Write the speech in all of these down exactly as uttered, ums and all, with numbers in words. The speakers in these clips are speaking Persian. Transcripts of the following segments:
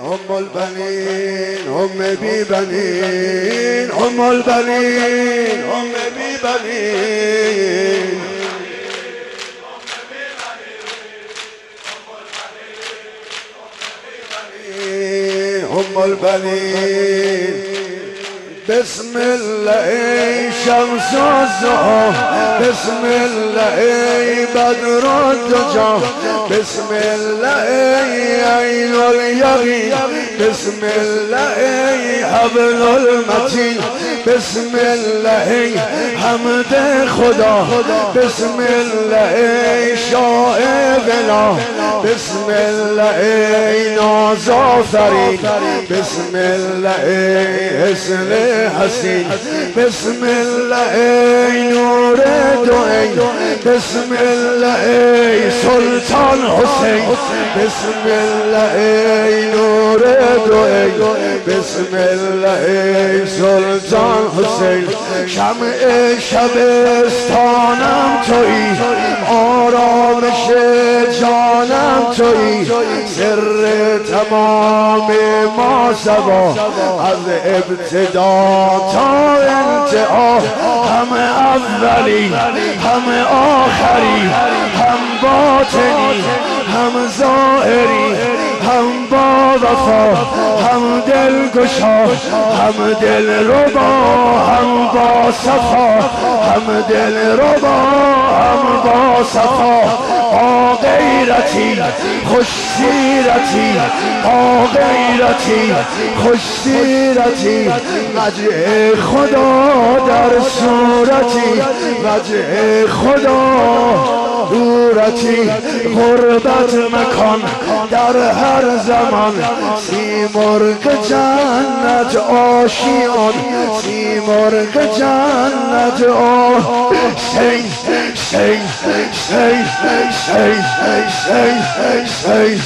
ام البنین ام بی بنین ام البنین ام بی بنین ام البنین بسم الله ای شمس الضحی بسم الله ای بدر الدجی بسم الله ای عین الیقین بسم الله ای حبل المتین بسم الله ای حمد خدا بسم الله ای شاه بلا بسم الله ای ناز آفرین بسم الله ای حسن حسین بسم الله ای نور دوئی بسم الله ای سلطان حسین بسم الله ای نور دوئی بسم الله ای سلطان حسین شمع شبستانم تویی آرامش جانم تویی سر تمام ما سوا از ابتدا تا انتها همه اولی همه آخری هم باطنی هم ظاهری هم با وفا هم دلگشا هم دلربا هم با صفا هم دلربا هم با صفا با غیرتی خوش سیرتی با غیرتی خوش سیرتی وجه خدا در صورتی وجه خدا دورتی غربت مکان در هر زمان سیمرغ جنت آشیان سیمرغ جنت آشیان شی شی شی شی شی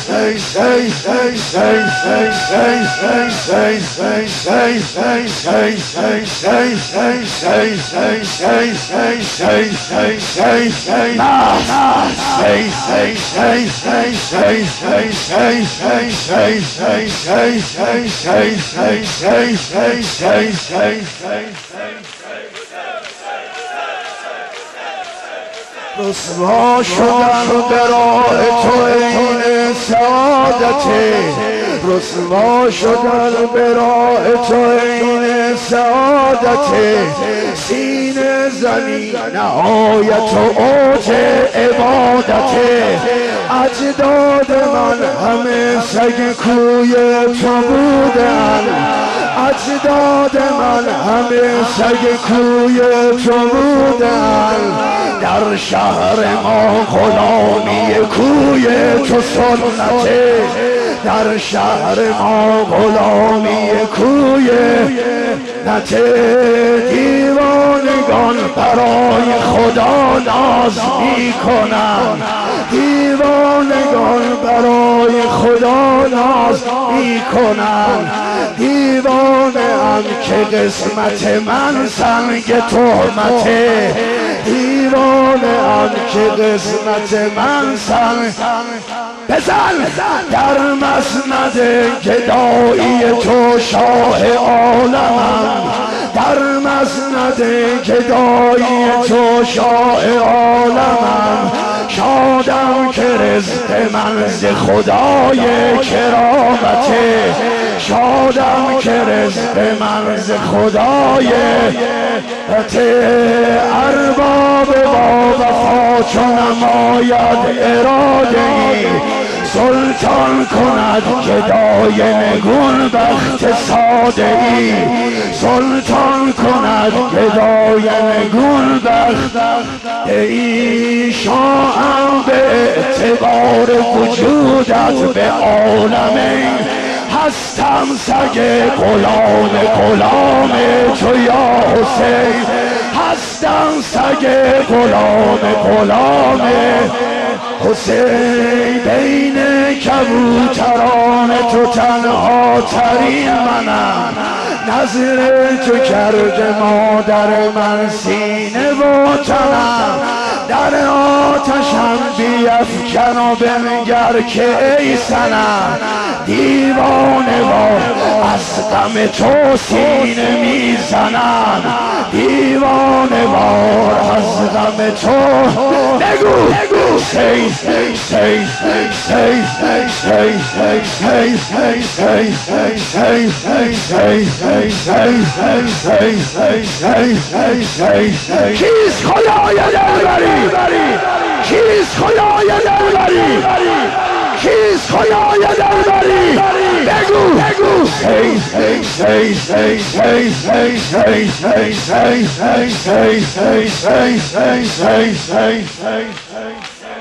رسوا شدن به راه تو عین سعادته رسوا شدن به راه تو عین سعادته سینه زنی نهایت و اوج عبادته اجداد من همه سگ کوی تو بودن اجداد من همه سگ کوی تو بودن در شهر ما غلامی کوی تو سنته در شهر ما غلامی کوی نته دیوانگان برای خدا ناز می کنند دیوانگان برای خدا ناز می کنند دیوانه هم که قسمت من سنگ تهمته دیوانه هم که قسمت من سنگ بزن در مسند گدایی تو شاه عالمم در مسند گدایی تو شاه عالمم شادم که رزق من ز خدای کرامته شادم که رزق من ز خدای ارباب با وفا چو نماید اراده ای سلطان کند گدای نگون بخت ساده ای سلطان کند گدای نگون بخت ای شاهم به اعتبار وجودت به عالمین هستم سگ غلام غلام تو یا حسین هستم سگ غلام غلام حسین بین کبوتران تو تنها ترین منم نظر تو کرده مادر من سینه و تنم در آتشم بیفکن و بنگر که ای صنم دیوانه وار از غم تو سینه میزنم دیوانه وار از غم تو بگو سی سی سی سی سی سی سی کیست خدای دلبری کیست خدای دلبری کیست خدای دلبری بگو بگو سی سی سی سی سی سی سی سی سی سی سی سی سی سی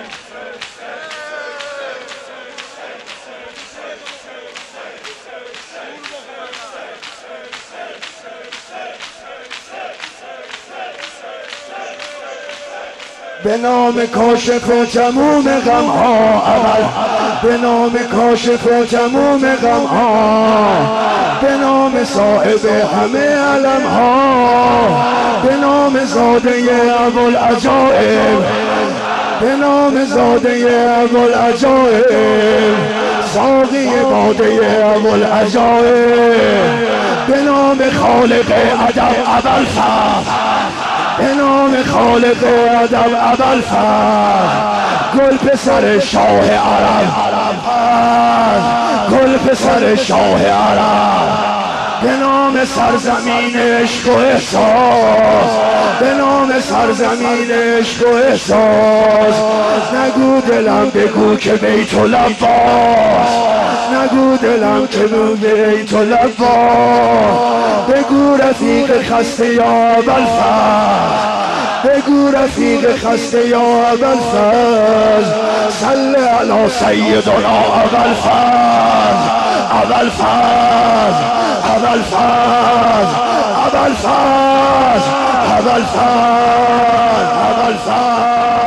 به نام کاشف تموم غم ها اول به نام کاشف تموم غم ها به نام صاحب همه علم ها به نام زاده ابوالعجائب به نام زاده ابوالعجائب ساقی باده ابوالعجائب به نام خالق ادب ابوالفضل به نام خالق ادب ابوالفضل گل پسر شاه عرب گل پسر شاه عرب به نام سرزمین عشق و احساس به نام سرزمین عشق و احساس نگو دلم بگو که بیت العباس نگو دلم که بیت العباس بگو رفیق خسته یا ابوالفضل بگو رفیق خسته یا ابوالفضل صل علی سیدنا ابوالفضل ابوالفضل ابوالفضل ابوالفضل ابوالفضل ابوالفضل